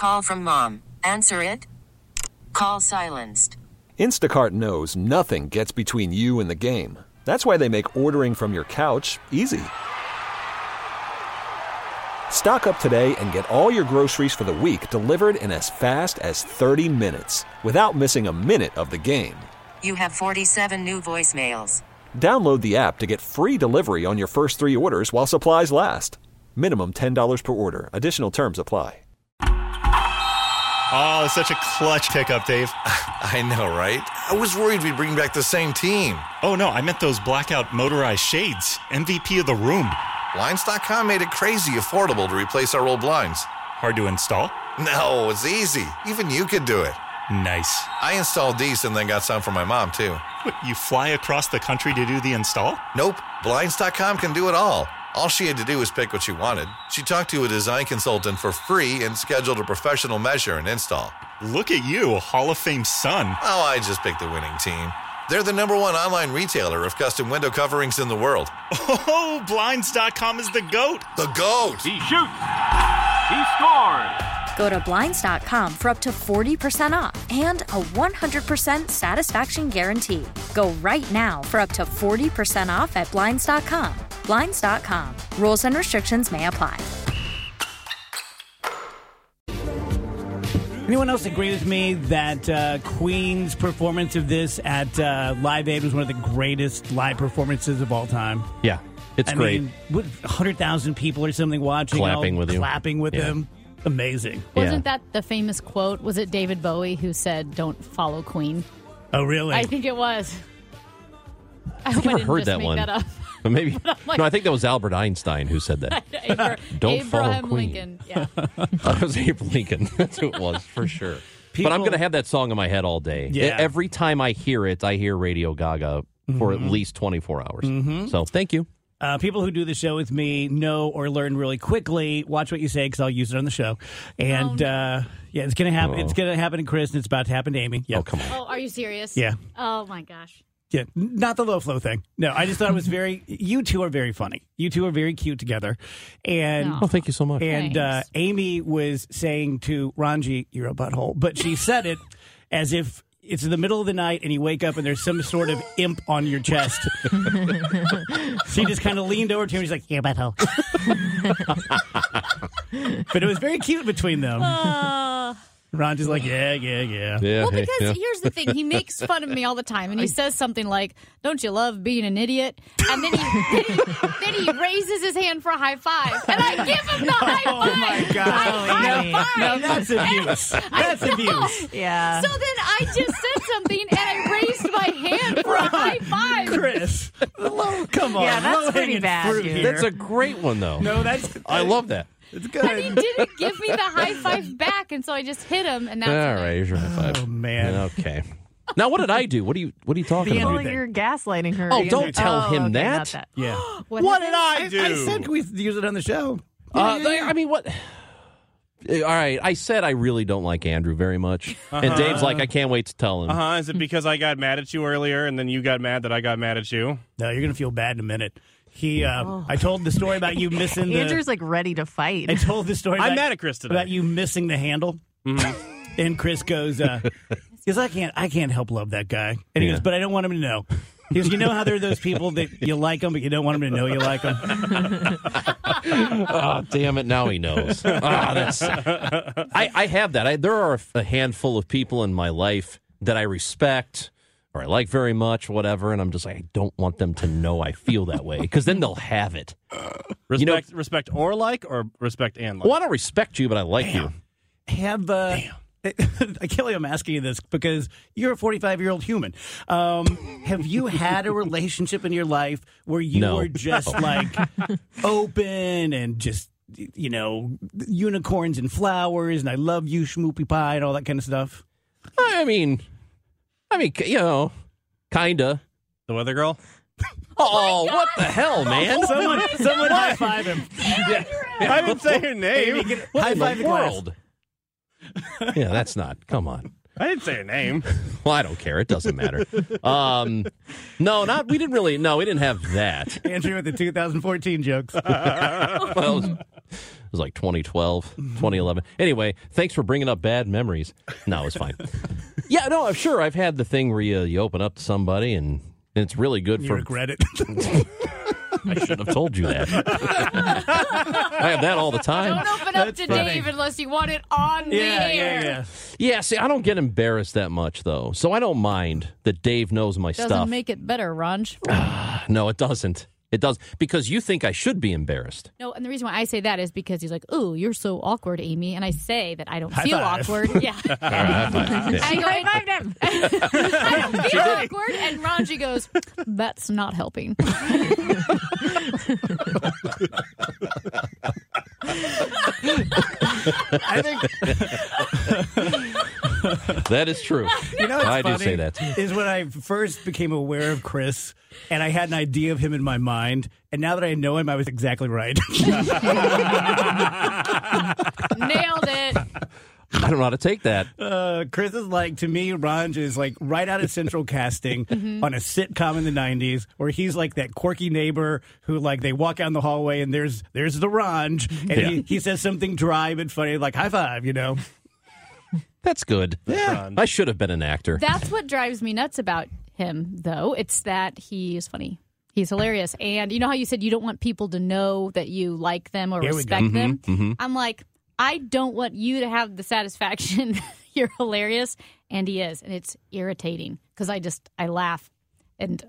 Call from mom. Answer it. Call silenced. Instacart knows nothing gets between you and the game. That's why they make ordering from your couch easy. Stock up today and get all your groceries for the week delivered in as fast as 30 minutes without missing a minute of the game. You have 47 new voicemails. Download the app to get free delivery on your first 3 orders while supplies last. Minimum $10 per order. Additional terms apply. Oh, such a clutch pickup, Dave. I know, right? I was worried we'd bring back the same team. Oh, no, I meant those blackout motorized shades. MVP of the room. Blinds.com made it crazy affordable to replace our old blinds. Hard to install? No, it's easy. Even you could do it. Nice. I installed these and then got some for my mom, too. What, you fly across the country to do the install? Nope. Blinds.com can do it all. All she had to do was pick what she wanted. She talked to a design consultant for free and scheduled a professional measure and install. Look at you, Hall of Fame son. Oh, I just picked the winning team. They're the #1 online retailer of custom window coverings in the world. Oh, Blinds.com is the GOAT. The GOAT. He shoots. He scores. Go to Blinds.com for up to 40% off and a 100% satisfaction guarantee. Go right now for up to 40% off at Blinds.com. Blinds.com. Rules and restrictions may apply. Anyone else agree with me that Queen's performance of this at Live Aid was one of the greatest live performances of all time? Yeah, it's great. Mean, 100,000 people or something watching. Clapping with you. Clapping with him. Amazing. Wasn't that the famous quote? Was it David Bowie who said, "Don't follow Queen"? Oh, really? I think it was. I hope I never didn't heard just that make one. that up. But maybe Like, no, I think that was Albert Einstein who said that. Don't follow Abraham Queen. Lincoln. Yeah. That was Abraham Lincoln. That's who it was for sure. But I'm going to have that song in my head all day. Yeah. Every time I hear it, I hear Radio Gaga for at least 24 hours. Mm-hmm. So thank you. People who do the show with me know or learn really quickly. Watch what you say because I'll use it on the show. And yeah, it's going to happen. It's going to happen to Chris, and it's about to happen to Amy. Yeah. Oh, come on. Oh, are you serious? Yeah. Oh my gosh. Yeah, not the low flow thing. No, I just thought it was you two are very funny. You two are very cute together. And Oh, thank you so much. And Amy was saying to Ranji, "You're a butthole," but she said it as if it's in the middle of the night and you wake up and there's some sort of imp on your chest. She just kind of leaned over to him and she's like, "You're a butthole." But it was very cute between them. Ranji's like, yeah. Well, because here's the thing. He makes fun of me all the time, and he says something like, "Don't you love being an idiot?" And then he raises his hand for a high five, and I give him the high five. Oh, my God. No, that's abuse. That's abuse. Yeah. So then I just said something, and I raised my hand for a high five. Chris, come on. Yeah, that's pretty low-hanging bad, fruit dude. here. That's a great one, though. No, that's... I love that. It's good. And he didn't give me the high five back, and so I just hit him, and that's All right, here's your high five. Oh, man. Okay. Now, what did I do? What are you talking The about? Andrew thing. You're gaslighting her. Oh, don't tell him okay, that. not Yeah. What did I do? I said we use it on the show. I mean, what? All right, I said I really don't like Andrew very much. And Dave's like, I can't wait to tell him. Is it because I got mad at you earlier and then you got mad that I got mad at you? No, you're going to feel bad in a minute. I told the story about you missing the... Andrew's like ready to fight. I told the story I'm mad at Chris today. about you missing the handle. Mm-hmm. And Chris goes, because I can't help love that guy. And he goes, but I don't want him to know. He goes, you know how there are those people that you like them, but you don't want them to know you like them? Oh, damn it. Now he knows. I have that. There are a handful of people in my life that I respect or I like very much, whatever, and I'm just like, I don't want them to know I feel that way, because then they'll have it. Respect or like, or respect and like? Well, I don't respect you, but I like you. I can't believe I'm asking you this because you're a 45-year-old human. Have you had a relationship in your life where you were just like open and just, unicorns and flowers and I love you, schmoopy pie and all that kind of stuff? I mean, kinda. The weather girl? Oh, what the hell, man? Someone high five him. I didn't say her name. High five the world. Yeah, that's not. Come on. I didn't say her name. Well, I don't care. It doesn't matter. We didn't have that. Andrew with the 2014 jokes. Well, it was like 2012, 2011. Anyway, thanks for bringing up bad memories. No, it's fine. Yeah, no, I'm sure I've had the thing where you open up to somebody and it's really good You regret it. I should have told you that. I have that all the time. Don't open up to Dave unless you want it on the air. Yeah, see, I don't get embarrassed that much, though. So I don't mind that Dave knows my Doesn't stuff. make it better, Ranj. No, it doesn't. It does. Because you think I should be embarrassed. No, and the reason why I say that is because he's like, "Ooh, you're so awkward, Amy," and I say that I don't High feel five. awkward. Yeah. All right, high five. Yeah. I go, I don't feel awkward, and Ranji goes, "That's not helping." I think That is true. you know what's I do funny say that. is when I first became aware of Chris and I had an idea of him in my mind, and now that I know him, I was exactly right. Nailed it. I don't know how to take that. Chris is like, to me, Ranj is like right out of Central Casting on a sitcom in the 90s where he's like that quirky neighbor who like they walk down the hallway and there's the Ranj and he says something dry but funny like high five, you know. That's good. Yeah. I should have been an actor. That's what drives me nuts about him, though. It's that he is funny. He's hilarious. And you know how you said you don't want people to know that you like them or Here we respect go. them? I'm like, I don't want you to have the satisfaction you're hilarious, and he is. And it's irritating because I laugh. And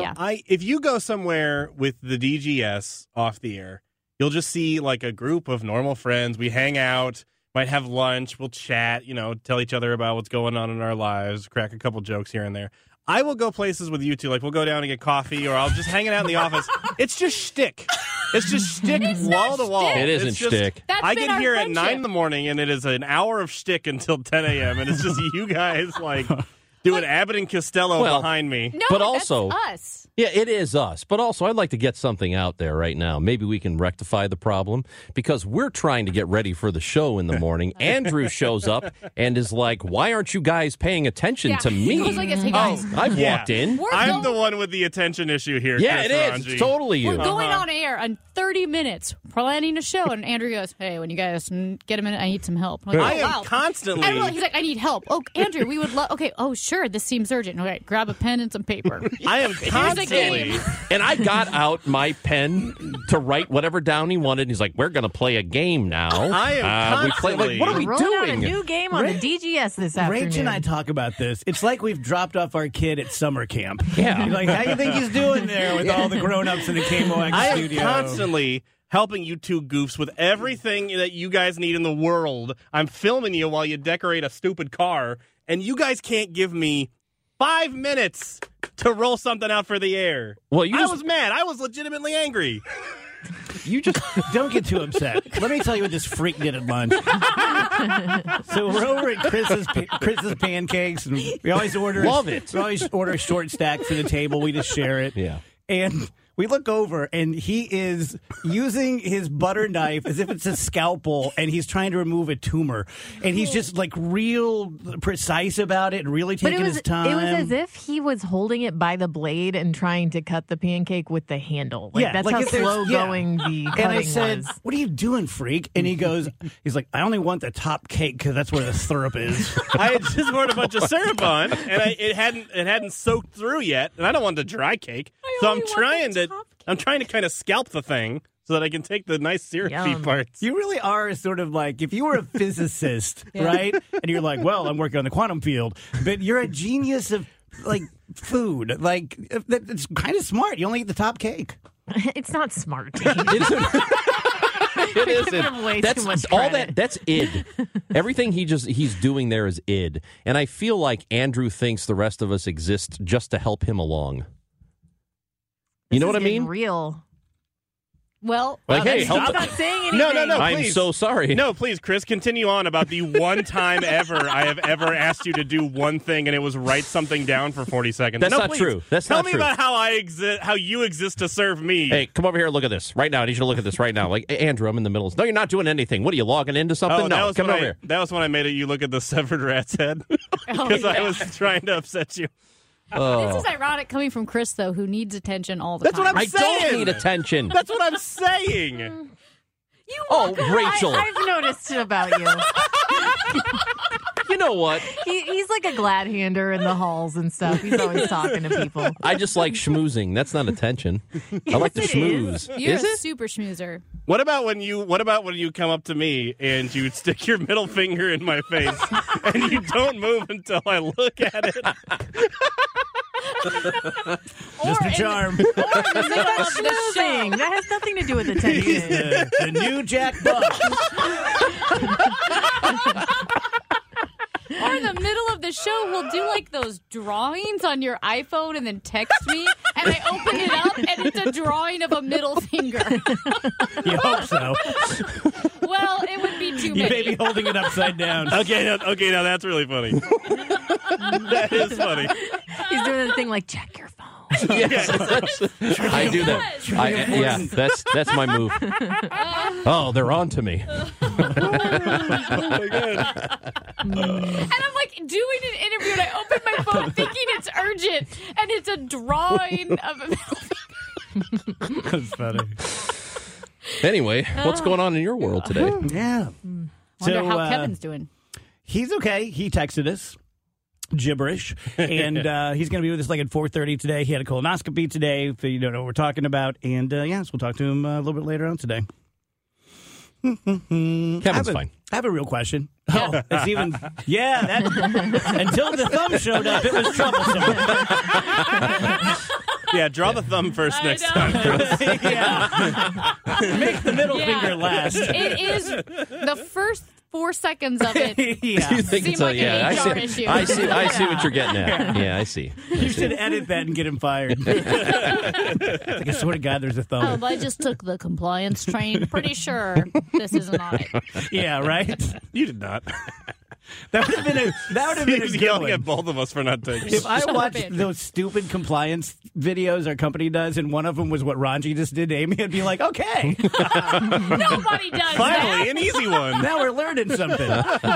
if you go somewhere with the DGS off the air, you'll just see like a group of normal friends. We hang out, might have lunch, we'll chat, tell each other about what's going on in our lives, crack a couple jokes here and there. I will go places with you two, like we'll go down and get coffee, or I'll just hang out in the office. It's just shtick. It's just shtick wall to wall. It isn't shtick. I get here at 9 a.m, and it is an hour of shtick until 10 a.m., and it's just you guys like doing Abbott and Costello behind me. No, but that's also us. Yeah, it is us. But also, I'd like to get something out there right now. Maybe we can rectify the problem because we're trying to get ready for the show in the morning. Andrew shows up and is like, why aren't you guys paying attention to me? He goes like this, "Hey, guys, I've walked in. I'm the one with the attention issue here. Yeah, Chris it is. Ranji. It's totally you. we're going on air in 30 minutes, planning a show." And Andrew goes, "Hey, when you guys get a minute, I need some help." I'm like, I am constantly. And he's like, "I need help." Oh, Andrew, we would love. Okay, oh, sure, this seems urgent. Okay, grab a pen and some paper. I am Here's a constantly. game. And I got out my pen to write whatever down he wanted. He's like, we're going to play a game now. I am constantly. What are we Rolling out a doing? new game on the DGS this afternoon. Rach and I talk about this. It's like we've dropped off our kid at summer camp. Yeah. You're like, how do you think he's doing there with all the grown-ups in the KMOX I am studio? constantly helping you two goofs with everything that you guys need in the world. I'm filming you while you decorate a stupid car, and you guys can't give me 5 minutes to roll something out for the air. Well, I was mad. I was legitimately angry. You just don't get too upset. Let me tell you what this freak did at lunch. So we're over at Chris's Pancakes, and we always order. Love it. We always order a short stack for the table. We just share it. Yeah. And we look over, and he is using his butter knife as if it's a scalpel, and he's trying to remove a tumor. And he's just like real precise about it and really taking his time. It was as if he was holding it by the blade and trying to cut the pancake with the handle. That's how if there's- slow going the cutting And I said, was. "What are you doing, freak?" And he's like, "I only want the top cake because that's where the syrup is." I had just poured a bunch of syrup on, and it hadn't soaked through yet, and I don't want the dry cake, so I'm trying to kind of scalp the thing so that I can take the nice syrupy Yum. parts. You really are sort of like, if you were a physicist, right? And you're like, well, I'm working on the quantum field, but you're a genius of like food. Like, it's kind of smart. You only eat the top cake. It's not smart. It isn't. Way That's too much all credit. that's id. Everything he's doing there is id. And I feel like Andrew thinks the rest of us exist just to help him along. You know what I mean? Real. Well, Like, hey, Stop help. not saying anything. No, I'm please. so sorry. No, please, Chris, continue on about the one time ever I have ever asked you to do one thing, and it was write something down for 40 seconds. That's No, not please. true. That's Tell not me true. about how I exist, how you exist to serve me. Hey, come over here and look at this right now. I need you to look at this right now. Like, Andrew, I'm in the middle. No, you're not doing anything. What are you logging into something? that No, was come when over here. That was when I made you look at the severed rat's head because I was trying to upset you. This is ironic coming from Chris, though, who needs attention all the That's time. what I'm I saying. don't need attention. That's what I'm saying. You Oh, walk around- Rachel. I've noticed it about you. You know what? He's like a glad hander in the halls and stuff. He's always talking to people. I just like schmoozing. That's not attention. I like to Yes, it schmooze. You're Is a it? super schmoozer. What about when you come up to me and you stick your middle finger in my face and you don't move until I look at it? Just a charm. Or in the middle of the Schmoozing. show. That has nothing to do with attention. the new Jack Buck. Or in the middle of the show, he'll do like those drawings on your iPhone and then text me, and I open it up, and it's a drawing of a middle finger. You hope so. Well, it would be too You many. may be holding it upside down. Okay, now that's really funny. That is funny. He's doing the thing like, check your phone. Yes, I do that. Yeah, that's my move. Oh, they're on to me. Oh my God. And I'm like doing an interview, and I open my phone thinking it's urgent, and it's a drawing of a middle finger. That's funny. Anyway, what's going on in your world today? Yeah. Wonder how Kevin's doing. He's okay. He texted us gibberish, and he's going to be with us like at 4:30 today. He had a colonoscopy today, if you don't know what we're talking about. And yes, we'll talk to him a little bit later on today. Kevin's fine. I have a real question. Oh, it's even, that, until the thumb showed up, it was troublesome. Yeah, draw the thumb first I next know. time. Yeah. Make the middle finger last. It is the first 4 seconds of it. Yeah. You think Seem it's a, like yeah, an I HR see. issue. I see what you're getting at. Yeah, I see. You should edit that and get him fired. Like, I swear to God, there's a thumb. I just took the compliance train. Pretty sure this isn't on it. Yeah, right? You did not. That would have been He a was good yelling one. at both of us for not taking If it. I Son of a watched bitch. those stupid compliance videos our company does, and one of them was what Ranji just did to Amy, I'd be like, okay, Nobody does Finally, that. an easy one. now we're learning something.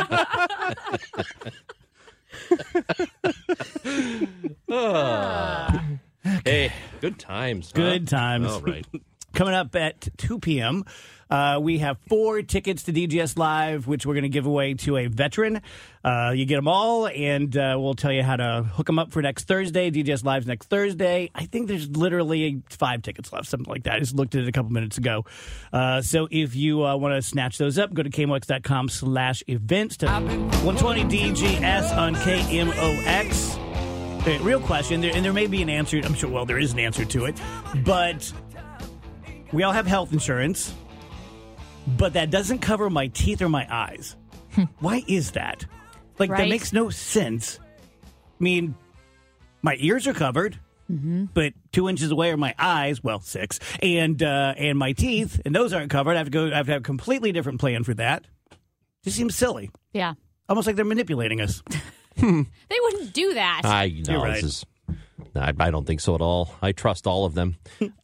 Hey, good times. Good times. All right. Coming up at 2 p.m., we have 4 tickets to DGS Live, which we're going to give away to a veteran. You get them all, and we'll tell you how to hook them up for next Thursday. DGS Live's next Thursday. I think there's literally 5 tickets left, something like that. I just looked at it a couple minutes ago. So if you want to snatch those up, go to KMOX.com/events to 120 DGS on KMOX. Okay, real question, and there may be an answer. I'm sure, well, there is an answer to it, but we all have health insurance, but that doesn't cover my teeth or my eyes. Why is that? Like, that Right. makes no sense. I mean, my ears are covered, but 2 inches away are my eyes. Well, 6, and my teeth, and those aren't covered. I have to have a completely different plan for that. Just seems silly, Yeah. almost like they're manipulating us. They wouldn't do that. You're right. I don't think so at all. I trust all of them.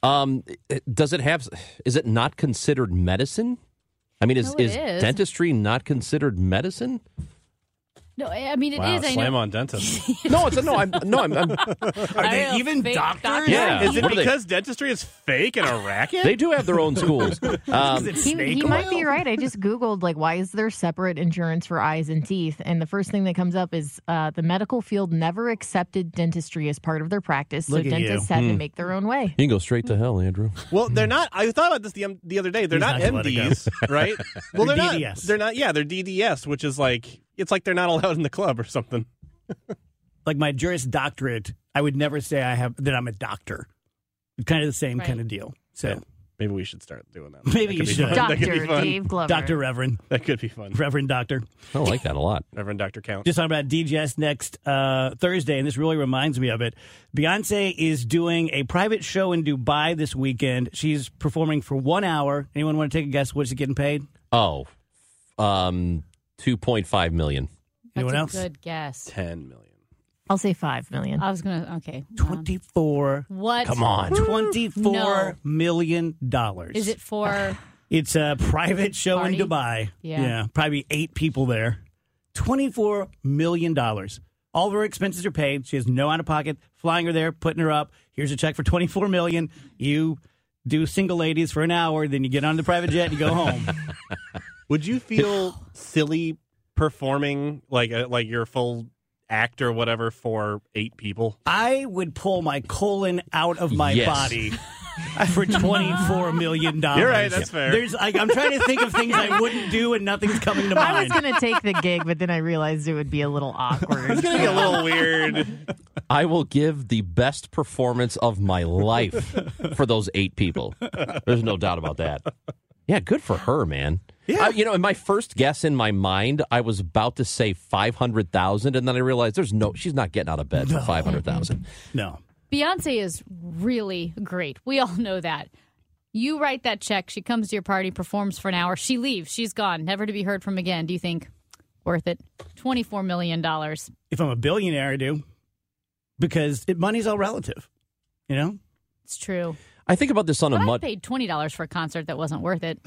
Is it not considered medicine? I mean, No, it is. dentistry not considered medicine? No, I mean, it is. Wow, I slam know. on dentist. No, I'm Are they even fake doctors? Yeah. Is it What are they? because dentistry is fake and a racket? They do have their own schools. Is it He snake might oil? be right. I just Googled, like, why is there separate insurance for eyes and teeth? And the first thing that comes up is the medical field never accepted dentistry as part of their practice. So Look at you. dentists had to make their own way. You can go straight to hell, Andrew. Well, they're not. I thought about this the other day. They're He's not not gonna let it go. MDs, right? Well, They're they're not. DDS. They're not. Yeah, they're DDS, which is like it's like they're not allowed in the club or something. Like my Juris Doctorate, I would never say that I'm a doctor. It's kind of the same Right. kind of deal. So Maybe we should start doing that. Maybe you should. That could be Dr. fun. Dave Glover. Dr. Reverend. That could be fun. Reverend Doctor. I like that a lot. Reverend Dr. Count. Just talking about DGS next Thursday, and this really reminds me of it. Beyonce is doing a private show in Dubai this weekend. She's performing for 1 hour. Anyone want to take a guess what she's getting paid? Oh, $2.5 million. Anyone That's else? a good guess. 10 million. I'll say $5 million. I was going to, okay. 24. What? Come on. $24 million. Is it for... It's a private show Party? in Dubai. Yeah. Probably 8 people there. $24 million. All of her expenses are paid. She has no out-of-pocket. Flying her there, putting her up. Here's a check for $24 million. You do single ladies for an hour, then you get on the private jet and you go home. Would you feel silly performing like your full act or whatever for 8 people? I would pull my colon out of my Yes. body for $24 million. You're right, that's fair. I'm trying to think of things I wouldn't do and nothing's coming to I was mind. going to take the gig, but then I realized it would be a little awkward. It's going to be a little weird. I will give the best performance of my life for those 8 people. There's no doubt about that. Yeah, good for her, man. Yeah. In my first guess in my mind, I was about to say 500,000, and then I realized she's not getting out of bed for 500,000. No. Beyonce is really great. We all know that. You write that check. She comes to your party, performs for an hour. She leaves. She's gone, never to be heard from again. Do you think worth it? $24 million. If I'm a billionaire, I do. Because money's all relative. You know? It's true. I think about this on But a I much. paid $20 for a concert that wasn't worth it.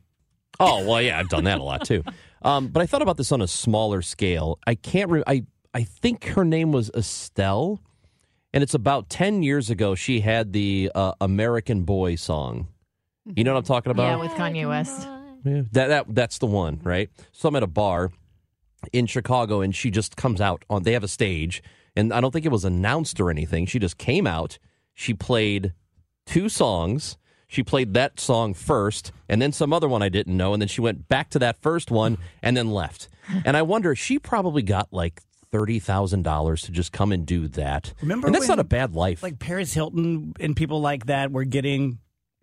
Oh, well, yeah, I've done that a lot, too. But I thought about this on a smaller scale. I can't I think her name was Estelle, and it's about 10 years ago she had the American Boy song. You know what I'm talking about? Yeah, with Kanye West. Yeah. That's the one, right? So I'm at a bar in Chicago, and she just comes out they have a stage, and I don't think it was announced or anything. She just came out. She played 2 songs. She played that song first, and then some other one I didn't know, and then she went back to that first one and then left. And I wonder, she probably got like $30,000 to just come and do that. Remember and that's when, not a bad life. Like Paris Hilton and people like that were getting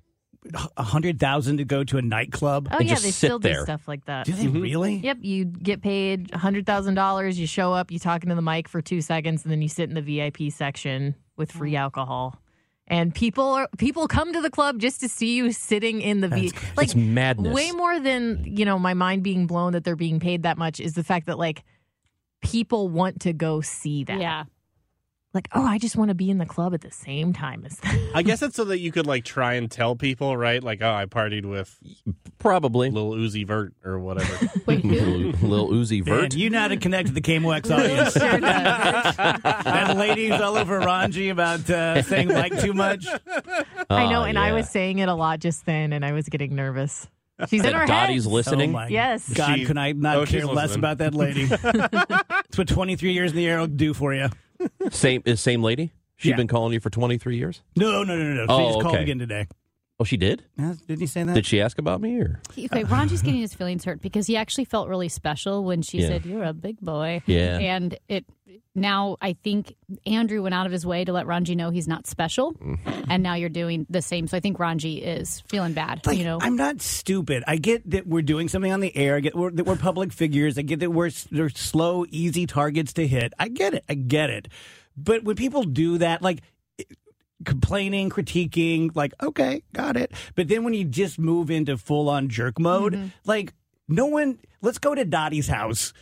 $100,000 to go to a nightclub. Oh, And yeah, just they sit still do there. stuff like that. Do they really? Yep, you get paid $100,000. You show up, you talk into the mic for 2 seconds, and then you sit in the VIP section with free alcohol. And people come to the club just to see you sitting in the VIP. Like, it's madness. way more than, my mind being blown that they're being paid that much is the fact that, like, people want to go see that. Yeah. Like, oh, I just want to be in the club at the same time as that. I guess it's so that you could like try and tell people, right? Like, oh, I partied with Probably. Lil Uzi Vert or whatever. Wait, who? Lil Uzi Man, Vert. you know how to connect to the KMOX audience. And ladies all over Ranji about saying like too much. I know, and I yeah. was saying it a lot just then, and I was getting nervous. She's in That her Dottie's head. listening. Oh my Yes. God, She- can I not oh, care she's less listening. about that lady? It's what 23 years in the air will do for you. Same lady? She's Yeah. been calling you for 23 years? No. She Oh, just called okay. again today. Oh, she did? Didn't you say that? Did she ask about me? Or Okay, Ranji's getting his feelings hurt because he actually felt really special when she Yeah. said, "You're a big boy." Yeah. And now I think Andrew went out of his way to let Ranji know he's not special, and now you're doing the same. So I think Ranji is feeling bad. Like, I'm not stupid. I get that we're doing something on the air. I get that we're public figures. I get that they're slow, easy targets to hit. I get it. But when people do that, like complaining, critiquing, like, okay, got it. But then when you just move into full-on jerk mode, like, no one, let's go to Dottie's house.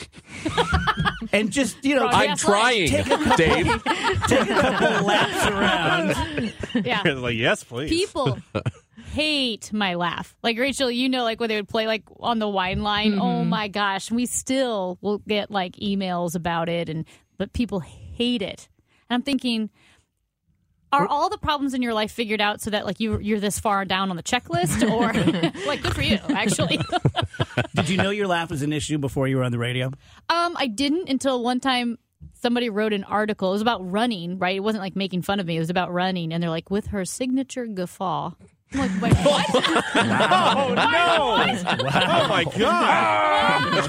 And just, I'm trying, Dave. take a couple laps around. Yeah. Like, yes, please. People hate my laugh. Like, Rachel, like when they would play like on the wine line, oh my gosh, we still will get like emails about it, but people hate it. And I'm thinking, are all the problems in your life figured out so that like you're this far down on the checklist, or like good for you, actually? Did you know your laugh was an issue before you were on the radio? I didn't until one time somebody wrote an article. It was about running, right? It wasn't like making fun of me. It was about running, and they're like, with her signature guffaw. I'm like, wait, what? Oh, no. Oh, my God.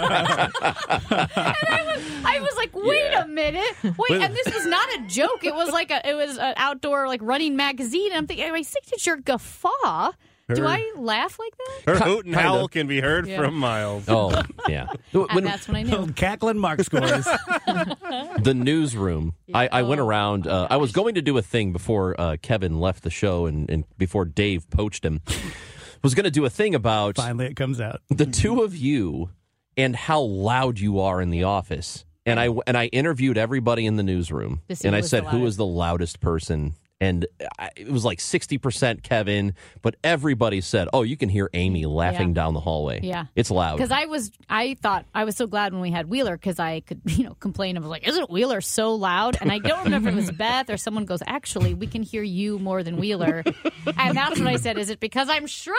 And I was like, wait a minute. Wait, and this was not a joke. It was like it was an outdoor like running magazine. And I'm thinking, my signature guffaw. Do I laugh like that? Her hoot and howl can be heard from miles. Oh, yeah. And that's when I knew. Cackling Mark scores. The newsroom. I went around. I was going to do a thing before Kevin left the show and before Dave poached him. Was going to do a thing about Finally, it comes out. the two of you and how loud you are in the office. And I interviewed everybody in the newsroom. And I said, who is the loudest person? And it was like 60% Kevin, but everybody said, oh, you can hear Amy laughing down the hallway. Yeah. It's loud. Because I thought I was so glad when we had Wheeler because I could, complain. I was like, isn't Wheeler so loud? And I don't remember if it was Beth or someone goes, actually, we can hear you more than Wheeler. And that's what I said. Is it because I'm shrill?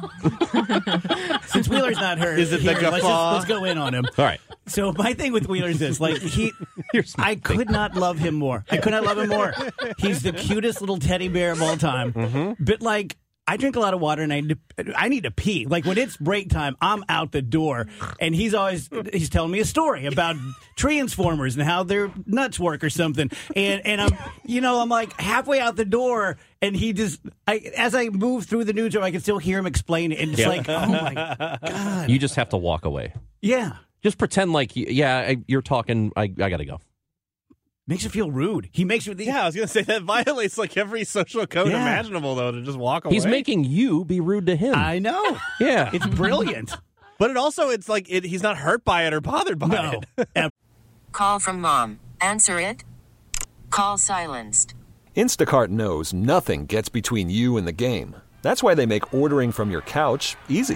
Since Wheeler's not heard, is it the guffaw? Let's go in on him. All right. So my thing with Wheeler is this: I could not love him more. I could not love him more. He's the cutest little teddy bear of all time. Mm-hmm. But I drink a lot of water and I need to pee. Like when it's break time, I'm out the door, and he's telling me a story about Transformers and how their nuts work or something. And I'm like halfway out the door, and he just as I move through the newsroom, I can still hear him explain it. And it's like, oh my God, you just have to walk away. Yeah. Just pretend like, you're talking, I got to go. Makes you feel rude. He makes you... I was going to say, that violates like every social code imaginable, though, to just walk away. He's making you be rude to him. I know. Yeah. It's brilliant. But it's like he's not hurt by it or bothered by it. Call from mom. Answer it. Call silenced. Instacart knows nothing gets between you and the game. That's why they make ordering from your couch easy.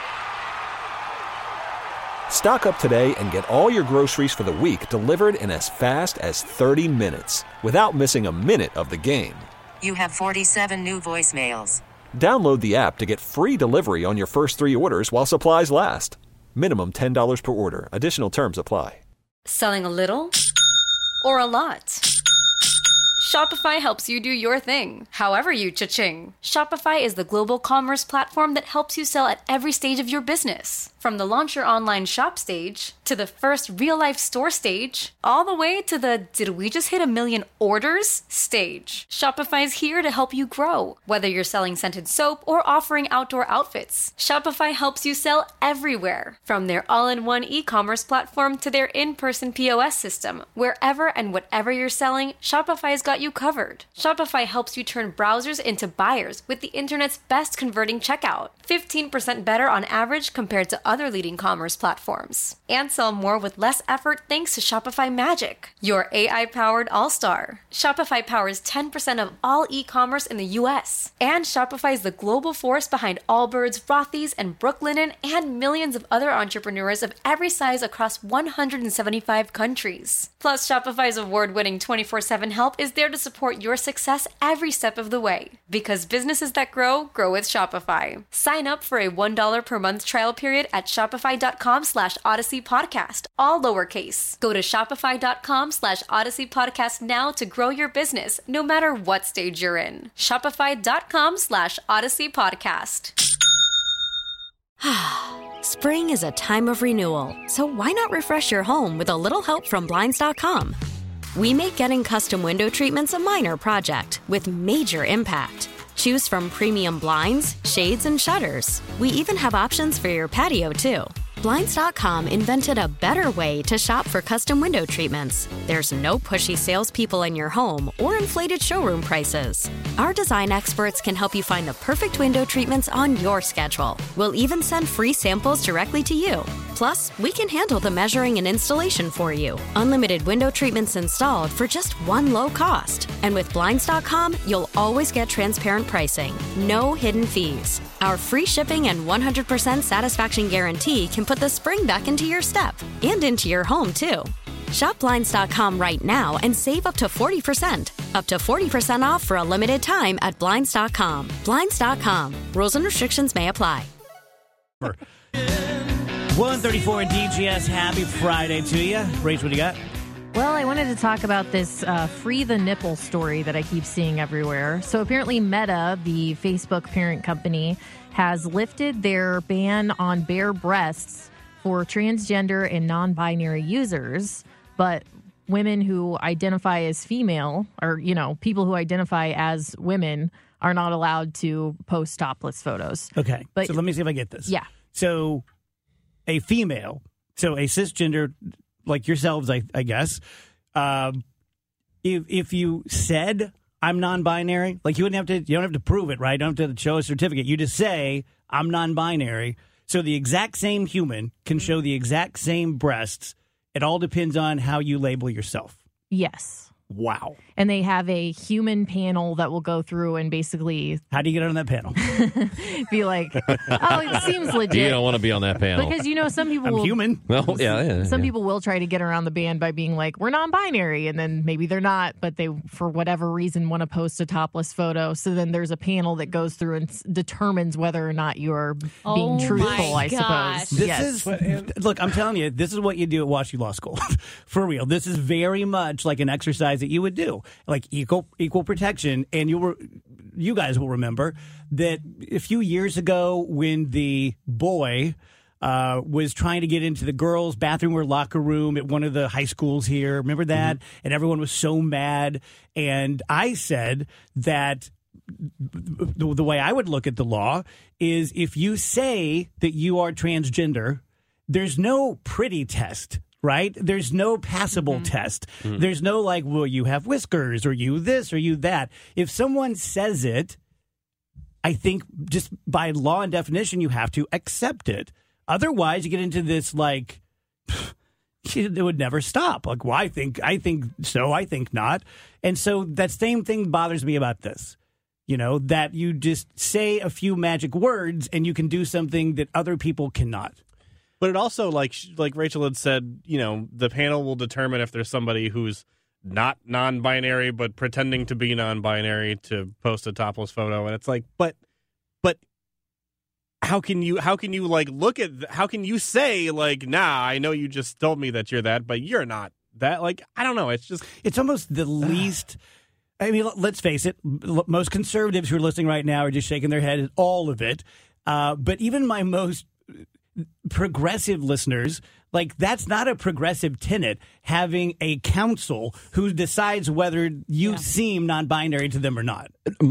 Stock up today and get all your groceries for the week delivered in as fast as 30 minutes without missing a minute of the game. You have 47 new voicemails. Download the app to get free delivery on your first 3 orders while supplies last. Minimum $10 per order. Additional terms apply. Selling a little or a lot? Shopify helps you do your thing, however you cha-ching. Shopify is the global commerce platform that helps you sell at every stage of your business. From the launch your online shop stage, to the first real-life store stage, all the way to the did we just hit 1 million orders stage. Shopify's here to help you grow. Whether you're selling scented soap or offering outdoor outfits, Shopify helps you sell everywhere. From their all-in-one e-commerce platform to their in-person POS system, wherever and whatever you're selling, Shopify's got you covered. Shopify helps you turn browsers into buyers with the internet's best converting checkout. 15% better on average compared to other leading commerce platforms. And sell more with less effort thanks to Shopify Magic, your AI-powered all-star. Shopify powers 10% of all e-commerce in the U.S. And Shopify is the global force behind Allbirds, Rothy's, and Brooklinen, and millions of other entrepreneurs of every size across 175 countries. Plus, Shopify's award-winning 24/7 help is there to support your success every step of the way. Because businesses that grow with Shopify. Sign up for a $1 per month trial period at shopify.com/Odyssey Podcast, all lowercase. Go to shopify.com/Odyssey Podcast now to grow your business, no matter what stage you're in. Shopify.com/Odyssey Podcast. Spring is a time of renewal, so why not refresh your home with a little help from Blinds.com? We make getting custom window treatments a minor project with major impact. Choose from premium blinds, shades, and shutters. We even have options for your patio, too. Blinds.com invented a better way to shop for custom window treatments. There's no pushy salespeople in your home or inflated showroom prices. Our design experts can help you find the perfect window treatments on your schedule. We'll even send free samples directly to you. Plus, we can handle the measuring and installation for you. Unlimited window treatments installed for just one low cost. And with Blinds.com, you'll always get transparent pricing. No hidden fees. Our free shipping and 100% satisfaction guarantee can put the spring back into your step and into your home, too. Shop Blinds.com right now and save up to 40%. Up to 40% off for a limited time at Blinds.com. Blinds.com. Rules and restrictions may apply. 134 DGS. Happy Friday to you. Rach, what do you got? Well, I wanted to talk about this free the nipple story that I keep seeing everywhere. So apparently Meta, the Facebook parent company, has lifted their ban on bare breasts for transgender and non-binary users, but women who identify as female or, people who identify as women are not allowed to post topless photos. Okay, but, so let me see if I get this. Yeah. So a female, so a cisgender like yourselves, I guess, if you said I'm non-binary, like you don't have to prove it, right? You don't have to show a certificate. You just say I'm non-binary. So the exact same human can show the exact same breasts. It all depends on how you label yourself. Yes. Wow. And they have a human panel that will go through and basically... How do you get on that panel? Be like, it seems legit. You don't want to be on that panel. Because, some people I'm will... human. Well, yeah. Some people will try to get around the ban by being like, we're non-binary, and then maybe they're not, but they, for whatever reason, want to post a topless photo. So then there's a panel that goes through and determines whether or not you're being truthful, I suppose. Look, I'm telling you, this is what you do at WashU Law School. For real. This is very much like an exercise that you would do, like equal protection. And you guys will remember that a few years ago when the boy was trying to get into the girls' bathroom or locker room at one of the high schools here. Remember that? Mm-hmm. And everyone was so mad. And I said that the way I would look at the law is if you say that you are transgender, there's no pretty test. Right? There's no passable test. Mm-hmm. There's no like, well, you have whiskers or you this or you that. If someone says it, I think just by law and definition, you have to accept it. Otherwise, you get into this like, it would never stop. Like, well, I think so, I think not. And so that same thing bothers me about this. That you just say a few magic words and you can do something that other people cannot. But it also, like Rachel had said, the panel will determine if there's somebody who's not non-binary but pretending to be non-binary to post a topless photo, and it's like, but how can you like look at how can you say like, nah, I know you just told me that you're that, but you're not that. Like, I don't know. It's almost the least. I mean, let's face it. Most conservatives who are listening right now are just shaking their head at all of it. But even my most progressive listeners, like that's not a progressive tenet, having a council who decides whether you seem non-binary to them or not.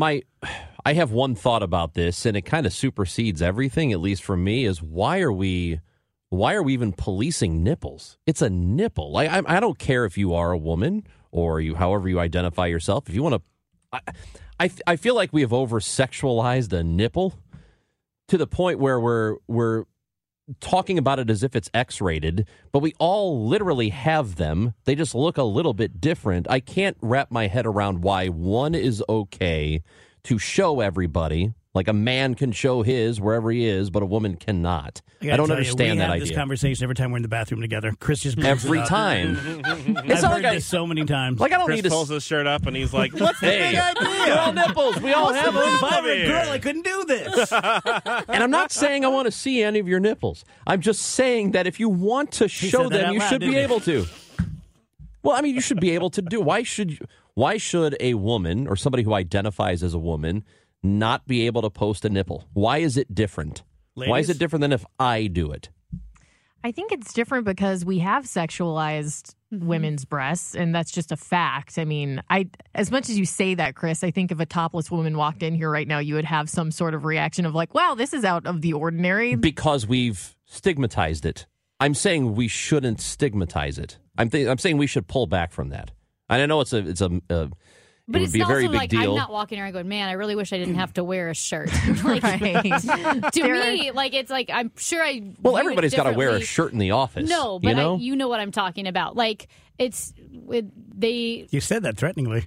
I have one thought about this, and it kind of supersedes everything, at least for me, is why are we even policing nipples? It's a nipple. Like I don't care if you are a woman or however you identify yourself. If you want to, I feel like we have over-sexualized a nipple to the point where we're talking about it as if it's X-rated, but we all literally have them. They just look a little bit different. I can't wrap my head around why one is okay to show everybody. Like a man can show his wherever he is, but a woman cannot. I don't understand that idea. We have this conversation every time we're in the bathroom together. Chris just every time. I've heard this so many times. Like I don't Chris need to pulls his shirt up and he's like, "What's the big idea? We're all nipples. We all have them." If I were a girl, I couldn't do this. And I'm not saying I want to see any of your nipples. I'm just saying that if you want to show them, you should be able to. Well, I mean, you should be able to do. Why should a woman or somebody who identifies as a woman not be able to post a nipple? Why is it different? Ladies? Why is it different than if I do it? I think it's different because we have sexualized women's breasts, and that's just a fact. I mean, as much as you say that, Chris, I think if a topless woman walked in here right now, you would have some sort of reaction of like, wow, this is out of the ordinary. Because we've stigmatized it. I'm saying we shouldn't stigmatize it. I'm saying we should pull back from that. And I know it's a but it would be a very big deal. I'm not walking around going, man, I really wish I didn't have to wear a shirt. Like, to me, like it's like I'm sure I. Well, everybo's got to wear a shirt in the office. No, but you know what I'm talking about. Like it's they. You said that threateningly.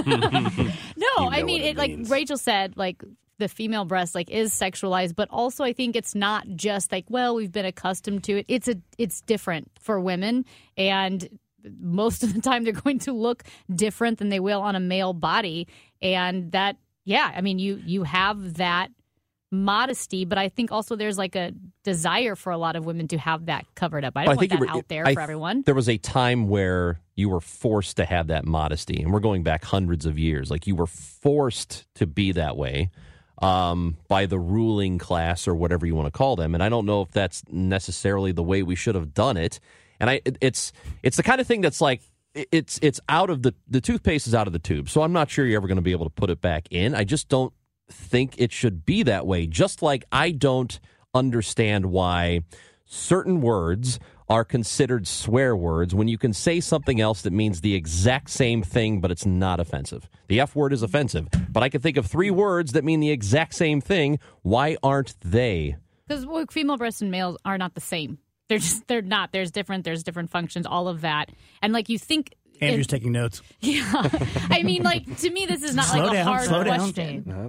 No, I mean it. Like Rachel said, like the female breast like is sexualized, but also I think it's not just like, well, we've been accustomed to it. It's different for women, and most of the time they're going to look different than they will on a male body. And that, I mean, you have that modesty, but I think also there's like a desire for a lot of women to have that covered up. I don't want that out there for everyone. There was a time where you were forced to have that modesty, and we're going back hundreds of years. Like, you were forced to be that way by the ruling class or whatever you want to call them. And I don't know if that's necessarily the way we should have done it. And it's the kind of thing that's like, it's out of the toothpaste is out of the tube. So I'm not sure you're ever going to be able to put it back in. I just don't think it should be that way. Just like I don't understand why certain words are considered swear words when you can say something else that means the exact same thing, but it's not offensive. The F word is offensive, but I can think of 3 words that mean the exact same thing. Why aren't they? Because female breasts and males are not the same. They're not. There's different functions, all of that. And like you think... Andrew's taking notes. Yeah. I mean, like, to me, this is not a hard question.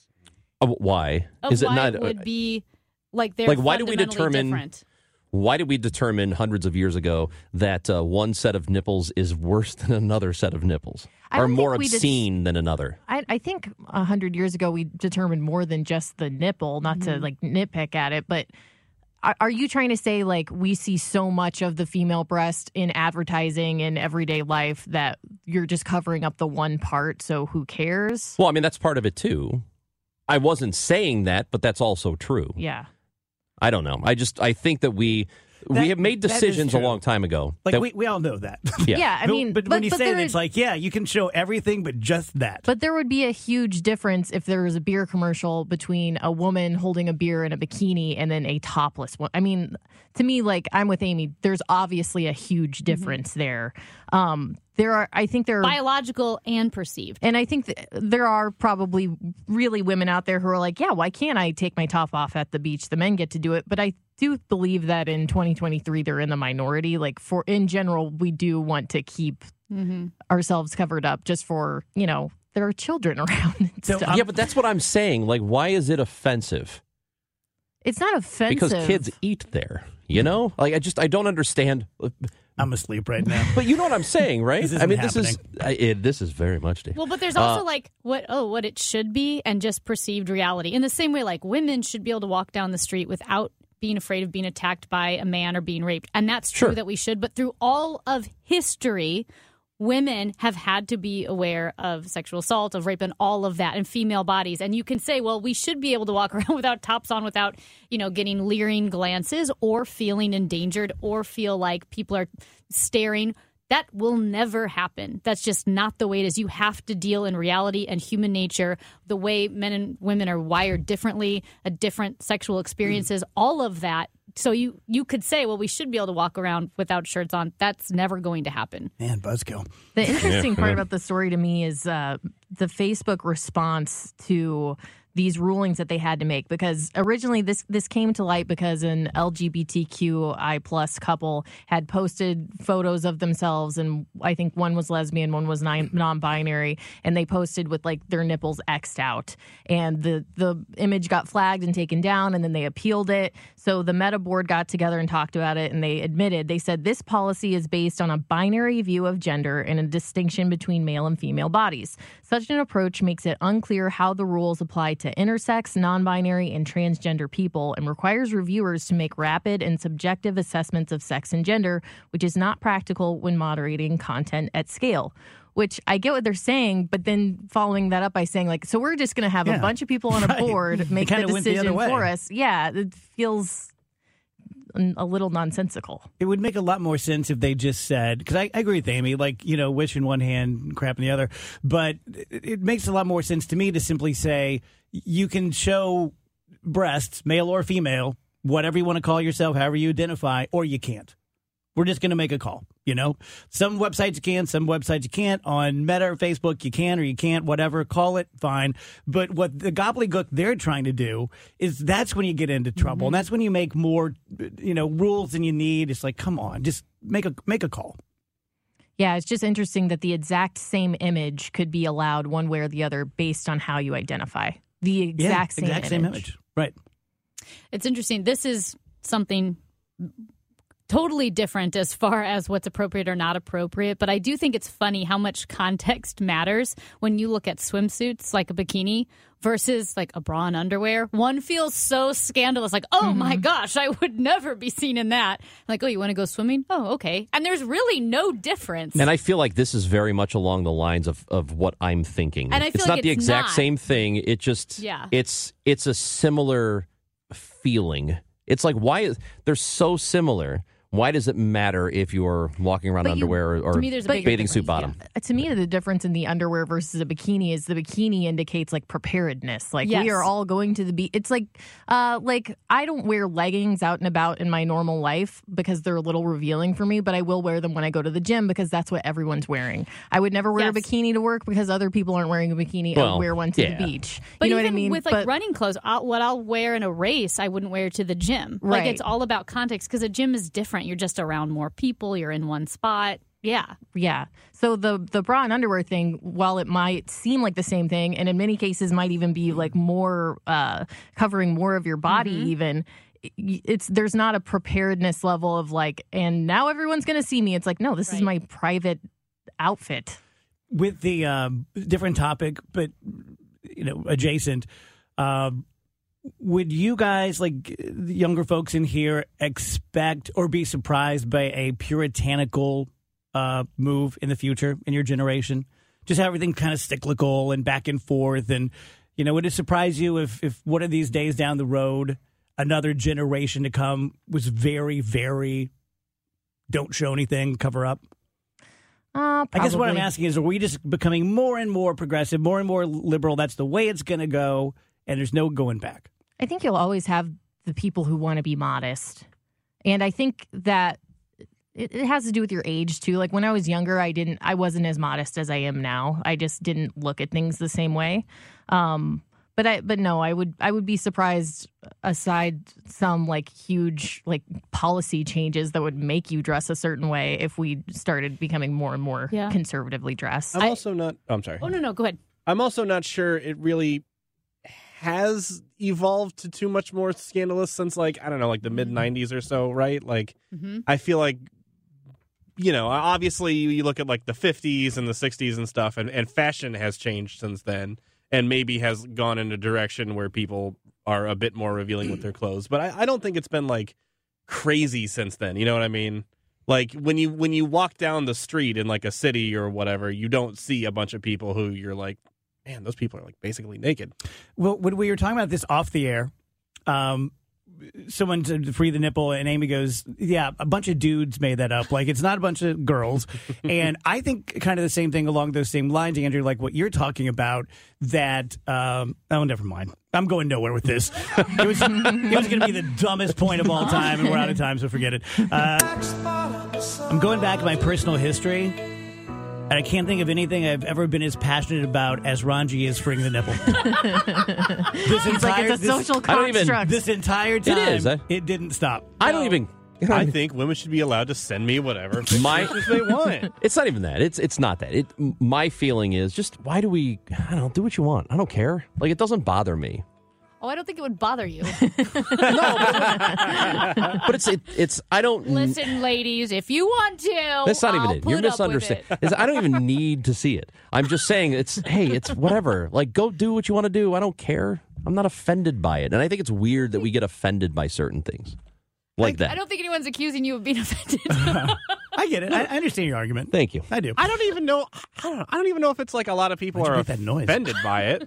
Why? Is it not? It would be like they're why do we determine different. Why did we determine hundreds of years ago that one set of nipples is worse than another set of nipples, or more obscene than another? I think 100 years ago we determined more than just the nipple. Not to like nitpick at it, but. Are you trying to say, like, we see so much of the female breast in advertising and everyday life that you're just covering up the one part, so who cares? Well, I mean, that's part of it, too. I wasn't saying that, but that's also true. Yeah. I don't know. I think that we have made decisions a long time ago. Like, we all know that. Yeah, I mean... But when you say it, it's like, yeah, you can show everything but just that. But there would be a huge difference if there was a beer commercial between a woman holding a beer in a bikini and then a topless one. I mean, to me, like, I'm with Amy, there's obviously a huge difference there. I think there are... Biological and perceived. And I think there are probably really women out there who are like, yeah, why can't I take my top off at the beach? The men get to do it. But I do believe that in 2023 they're in the minority. Like, in general, we do want to keep ourselves covered up just for, there are children around and stuff. Yeah, but that's what I'm saying. Like, why is it offensive? It's not offensive. Because kids eat there, Like, I don't understand. I'm asleep right now. But you know what I'm saying, right? This is very much different. Well, but there's also like what it should be and just perceived reality. In the same way, like, women should be able to walk down the street without being afraid of being attacked by a man or being raped. And that's true that we should. But through all of history, women have had to be aware of sexual assault, of rape, and all of that in female bodies. And you can say, well, we should be able to walk around without tops on, without, getting leering glances or feeling endangered or feel like people are staring. That will never happen. That's just not the way it is. You have to deal in reality and human nature, the way men and women are wired differently, different sexual experiences, all of that. So you could say, well, we should be able to walk around without shirts on. That's never going to happen. Man, buzzkill. The interesting part about the story to me is the Facebook response to these rulings that they had to make, because originally this came to light because an LGBTQI plus couple had posted photos of themselves, and I think one was lesbian, one was non-binary, and they posted with like their nipples X'd out, and the image got flagged and taken down, and then they appealed it. So the Meta board got together and talked about it, and they said this policy is based on a binary view of gender and a distinction between male and female bodies. Such an approach makes it unclear how the rules apply to intersex, non-binary, and transgender people, and requires reviewers to make rapid and subjective assessments of sex and gender, which is not practical when moderating content at scale. Which I get what they're saying, but then following that up by saying, like, so we're just going to have a bunch of people on a board make the decision for us. Yeah, it feels a little nonsensical. It would make a lot more sense if they just said, because I agree with Amy, like, wish in one hand, crap in the other. But it makes a lot more sense to me to simply say, you can show breasts, male or female, whatever you want to call yourself, however you identify, or you can't. We're just going to make a call, Some websites you can, some websites you can't. On Meta or Facebook, you can or you can't, whatever. Call it, fine. But what the gobbledygook they're trying to do is that's when you get into trouble. And that's when you make more, rules than you need. It's like, come on, just make a call. Yeah, it's just interesting that the exact same image could be allowed one way or the other based on how you identify. The exact same image. Right. It's interesting. This is something totally different as far as what's appropriate or not appropriate. But I do think it's funny how much context matters when you look at swimsuits, like a bikini, versus like a bra and underwear. One feels so scandalous, like, oh my gosh, I would never be seen in that. Like, oh, you want to go swimming? Oh, okay. And there's really no difference. And I feel like this is very much along the lines of what I'm thinking. And I feel it's like not the it's exact not. same thing. It just, it's a similar feeling. It's like, they're so similar. Why does it matter if you're walking around underwear or bathing suit bottom? Yeah. To me, the difference in the underwear versus a bikini is the bikini indicates like preparedness. Like we are all going to the beach. It's like I don't wear leggings out and about in my normal life because they're a little revealing for me, but I will wear them when I go to the gym because that's what everyone's wearing. I would never wear a bikini to work because other people aren't wearing a bikini. I would wear one to the beach. But you know even what I mean? with like running clothes, what I'll wear in a race, I wouldn't wear to the gym. Right. Like it's all about context because a gym is different. You're just around more people. You're in one spot. Yeah. Yeah. So the bra and underwear thing, while it might seem like the same thing, and in many cases might even be like more covering more of your body even, there's not a preparedness level of like, and now everyone's going to see me. It's like, no, this is my private outfit. With the different topic, but, adjacent, would you guys, like the younger folks in here, expect or be surprised by a puritanical move in the future in your generation? Just have everything kind of cyclical and back and forth. And, would it surprise you if one of these days down the road, another generation to come was very, very don't show anything, cover up? I guess what I'm asking is, are we just becoming more and more progressive, more and more liberal? That's the way it's going to go, and there's no going back. I think you'll always have the people who want to be modest. And I think that it has to do with your age, too. Like, when I was younger, I wasn't as modest as I am now. I just didn't look at things the same way. But no, I would be surprised, aside some like huge like policy changes that would make you dress a certain way, if we started becoming more and more conservatively dressed. I'm also not. Oh, I'm sorry. Oh, no, go ahead. I'm also not sure it really has evolved to too much more scandalous since, like, I don't know, like the mid 90s or so, right? Like, I feel like, obviously you look at like the 50s and the 60s and stuff, and fashion has changed since then. And maybe has gone in a direction where people are a bit more revealing with their clothes. But I don't think it's been, like, crazy since then. You know what I mean? Like, when you walk down the street in, like, a city or whatever, you don't see a bunch of people who you're like, man, those people are, like, basically naked. Well, when we were talking about this off the air, someone to free the nipple, and Amy goes, yeah, a bunch of dudes made that up. Like, it's not a bunch of girls. And I think kind of the same thing along those same lines, Andrew, like what you're talking about, that, oh, never mind. I'm going nowhere with this. It was going to be the dumbest point of all time, and we're out of time, so forget it. I'm going back in my personal history, and I can't think of anything I've ever been as passionate about as Ranji is freeing the nipple. It's a social construct. This entire time, it didn't stop. I don't even. I think women should be allowed to send me whatever pictures they want. It's not even that. It's not that. My feeling is just, why do we? I don't know. Do what you want. I don't care. Like, it doesn't bother me. Oh, I don't think it would bother you. But it's. I don't listen, ladies. If you want to, that's not even it. You're misunderstanding. I don't even need to see it. I'm just saying it's whatever. Like, go do what you want to do. I don't care. I'm not offended by it, and I think it's weird that we get offended by certain things like that. I don't think anyone's accusing you of being offended. I get it. I understand your argument. Thank you. I do. I don't even know. I don't even know if it's like a lot of people are offended by it.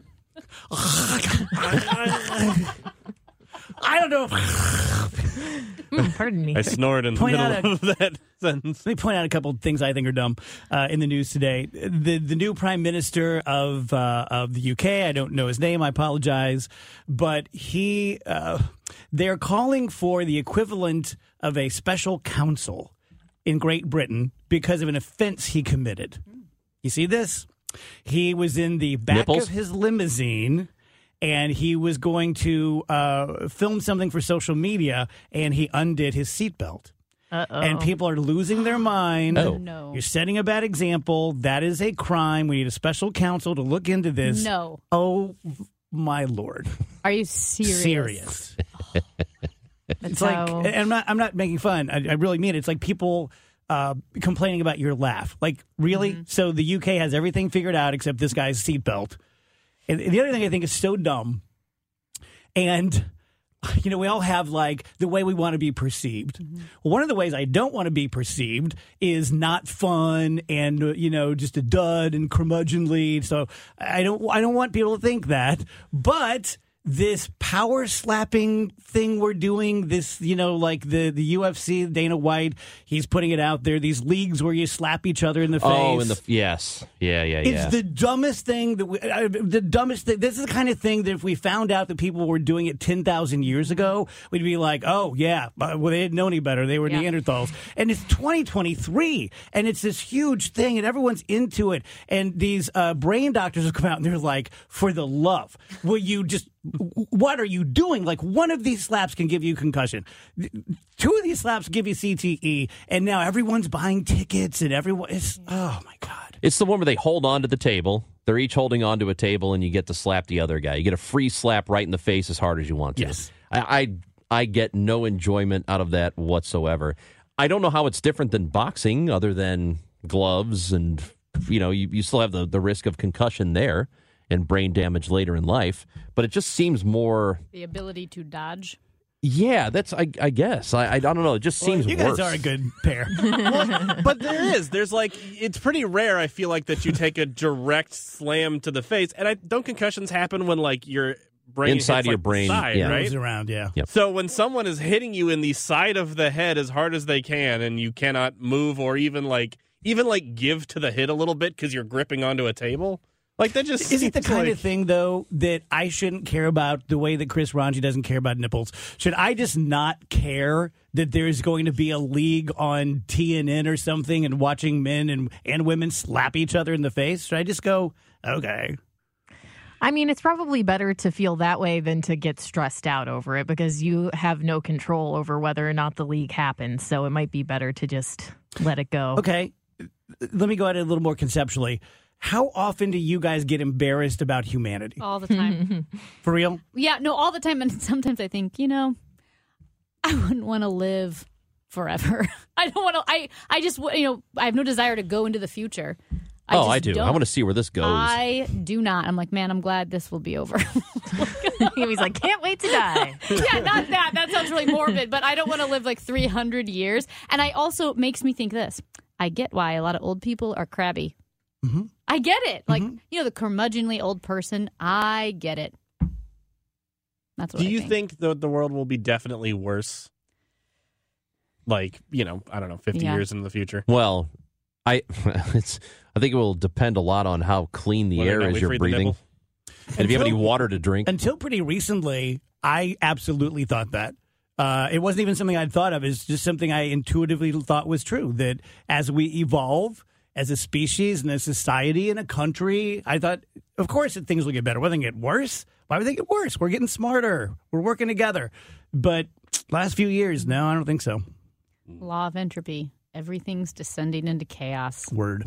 I don't know. Pardon me. I snored in the middle of that sentence. Let me point out a couple of things I think are dumb in the news today. The new Prime Minister of the UK, I don't know his name, I apologize, but they're calling for the equivalent of a special counsel in Great Britain because of an offense he committed. You see this? He was in the back of his limousine, and he was going to film something for social media, and he undid his seatbelt. And people are losing their mind. Oh, no. You're setting a bad example. That is a crime. We need a special counsel to look into this. No. Oh, my Lord. Are you serious? Serious. It's like, and I'm not making fun. I really mean it. It's like people complaining about your laugh. Like, really? Mm-hmm. So the UK has everything figured out except this guy's seatbelt. And the other thing I think is so dumb, and we all have like the way we want to be perceived. Mm-hmm. Well, one of the ways I don't want to be perceived is not fun and just a dud and curmudgeonly. So I don't want people to think that. But this power slapping thing we're doing, this, like the UFC, Dana White, he's putting it out there, these leagues where you slap each other in the face. Oh, yes. Yeah. It's the dumbest thing the dumbest thing. This is the kind of thing that if we found out that people were doing it 10,000 years ago, we'd be like, oh, yeah, well, they didn't know any better. They were Neanderthals. And it's 2023, and it's this huge thing, and everyone's into it. And these brain doctors have come out, and they're like, for the love, will you just... What are you doing? Like, one of these slaps can give you concussion. 2 of these slaps give you CTE, and now everyone's buying tickets, and everyone is, oh my God. It's the one where they hold on to the table. They're each holding on to a table, and you get to slap the other guy. You get a free slap right in the face as hard as you want to. Yes. I get no enjoyment out of that whatsoever. I don't know how it's different than boxing other than gloves, and, you still have the risk of concussion there and brain damage later in life, but it just seems more... The ability to dodge? Yeah, that's, I guess. I don't know. It just seems worse. You guys are a good pair. But there's like, it's pretty rare, I feel like, that you take a direct slam to the face. And don't concussions happen when, like, your brain inside hits, of your brain, the side, right? Moves around, yeah. Yep. So when someone is hitting you in the side of the head as hard as they can, and you cannot move or even give to the hit a little bit because you're gripping onto a table... Like, that just is it the kind of thing, though, that I shouldn't care about the way that Chris Ranji doesn't care about nipples? Should I just not care that there's going to be a league on TNN or something and watching men and women slap each other in the face? Should I just go, okay? I mean, it's probably better to feel that way than to get stressed out over it because you have no control over whether or not the league happens. So it might be better to just let it go. Okay. Let me go at it a little more conceptually. How often do you guys get embarrassed about humanity? All the time. For real? Yeah, no, all the time. And sometimes I think, I wouldn't want to live forever. I don't want to, I just, I have no desire to go into the future. I do. I want to see where this goes. I do not. I'm like, man, I'm glad this will be over. He's like, can't wait to die. Yeah, not that. That sounds really morbid, but I don't want to live like 300 years. And I also, it makes me think this. I get why a lot of old people are crabby. Mm-hmm. I get it. Like, the curmudgeonly old person, I get it. That's what Do you think the world will be definitely worse? Like, I don't know, 50 years into the future? Well, I think it will depend a lot on how clean the air is you're breathing. And if you have any water to drink. Until pretty recently, I absolutely thought that. It wasn't even something I'd thought of. It's just something I intuitively thought was true, that as we evolve as a species and a society and a country, I thought, of course, that things will get better. Why would they get worse? Why would they get worse? We're getting smarter. We're working together. But last few years, no, I don't think so. Law of entropy. Everything's descending into chaos. Word.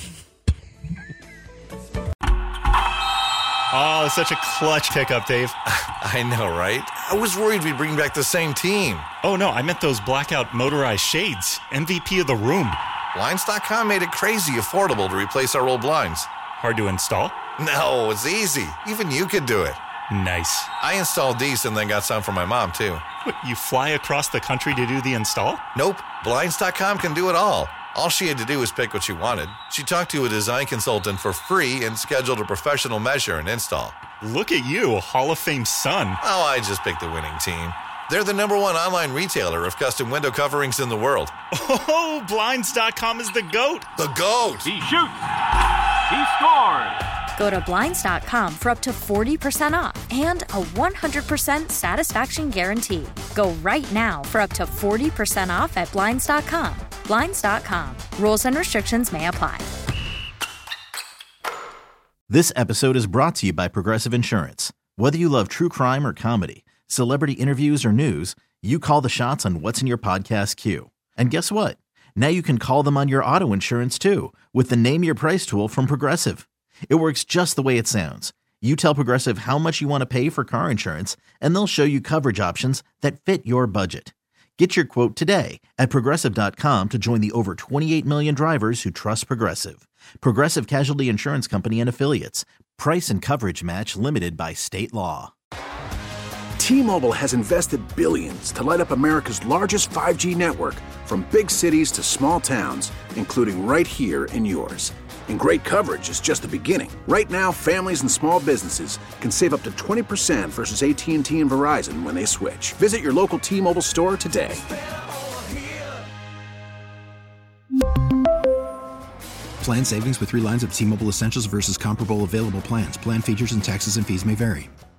Oh, such a clutch pickup, Dave. I know, right? I was worried we'd bring back the same team. Oh, no, I meant those blackout motorized shades. MVP of the room. Blinds.com made it crazy affordable to replace our old blinds. Hard to install? No, it's easy. Even you could do it. Nice. I installed these and then got some for my mom, too. What, you fly across the country to do the install? Nope. Blinds.com can do it all. All she had to do was pick what she wanted. She talked to a design consultant for free and scheduled a professional measure and install. Look at you, Hall of Fame son. Oh, I just picked the winning team. They're the #1 online retailer of custom window coverings in the world. Oh, Blinds.com is the GOAT. The GOAT. He shoots. He scores. Go to Blinds.com for up to 40% off and a 100% satisfaction guarantee. Go right now for up to 40% off at Blinds.com. Blinds.com. Rules and restrictions may apply. This episode is brought to you by Progressive Insurance. Whether you love true crime or comedy, celebrity interviews or news, you call the shots on what's in your podcast queue. And guess what? Now you can call them on your auto insurance too with the Name Your Price tool from Progressive. It works just the way it sounds. You tell Progressive how much you want to pay for car insurance, and they'll show you coverage options that fit your budget. Get your quote today at Progressive.com to join the over 28 million drivers who trust Progressive. Progressive Casualty Insurance Company and Affiliates. Price and coverage match limited by state law. T-Mobile has invested billions to light up America's largest 5G network, from big cities to small towns, including right here in yours. And great coverage is just the beginning. Right now, families and small businesses can save up to 20% versus AT&T and Verizon when they switch. Visit your local T-Mobile store today. Plan savings with 3 lines of T-Mobile Essentials versus comparable available plans. Plan features and taxes and fees may vary.